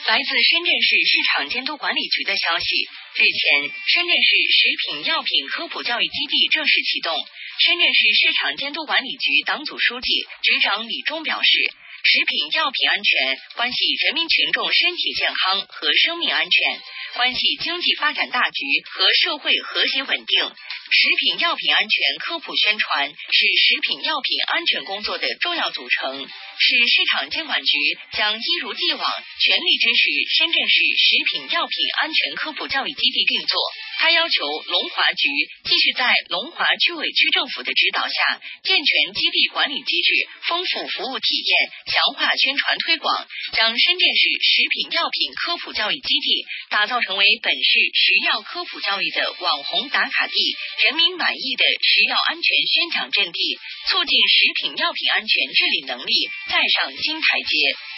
来自深圳市市场监督管理局的消息，日前，深圳市食品药品科普教育基地正式启动。深圳市市场监督管理局党组书记、局长李忠表示，食品药品安全关系人民群众身体健康和生命安全，关系经济发展大局和社会和谐稳定。食品药品安全科普宣传是食品药品安全工作的重要组成，市市场监管局将一如既往全力支持深圳市食品药品安全科普教育基地运作。他要求龙华局继续在龙华区委区政府的指导下，健全基地管理机制，丰富服务体验，强化宣传推广，将深圳市食品药品科普教育基地打造成为本市食药科普教育的网红打卡地，人民满意的食药安全宣讲阵地，促进食品药品安全治理能力再上新台阶。